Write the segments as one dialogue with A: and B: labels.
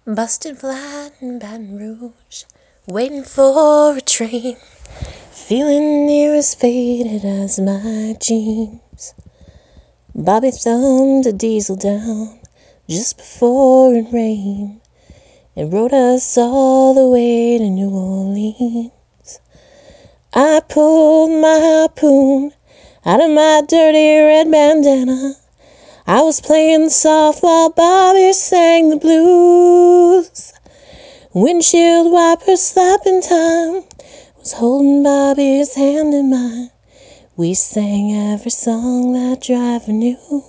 A: Busted flat in Baton Rouge, waiting for a train, feeling near as faded as my jeans. Bobby thumbed a diesel down just before it rained and rode us all the way to New Orleans. I pulled my harpoon out of my dirty red bandana. I was playing soft while Bobby sang the blues. Windshield wipers slapping time, was holding Bobby's hand in mine. We sang every song that driver knew.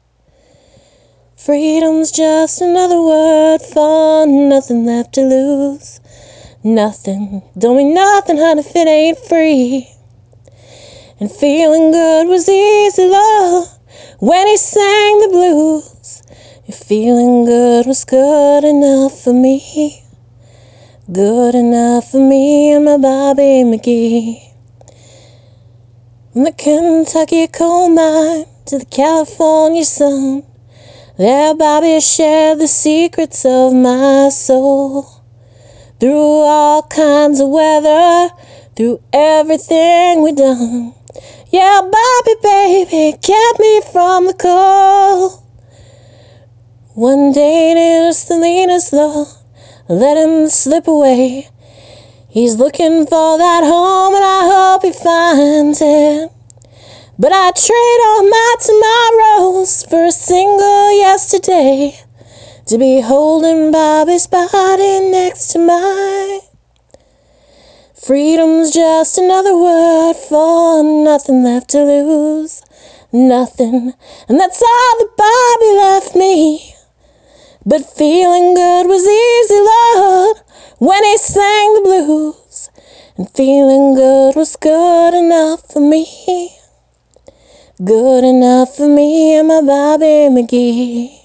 A: Freedom's just another word for nothing left to lose. Nothing, don't mean nothing, honey, if it ain't free. And feeling good was easy, love, when he sang the blues. And feeling good was good enough for me. Good enough for me and my Bobby McGee. From the Kentucky coal mine to the California sun, there Bobby shared the secrets of my soul. Through all kinds of weather, through everything we done. Yeah, Bobby, baby, kept me from the cold. One day near Salinas, Lord, let him slip away. He's looking for that home and I hope he finds it. But I'd trade all my tomorrows for a single yesterday, to be holding Bobby's body next to mine. Freedom's just another word for nothing left to lose. Nothing, and that's all that Bobby left me. But feeling good was easy, Lord, when he sang the blues. And feeling good was good enough for me. Good enough for me and my Bobby McGee.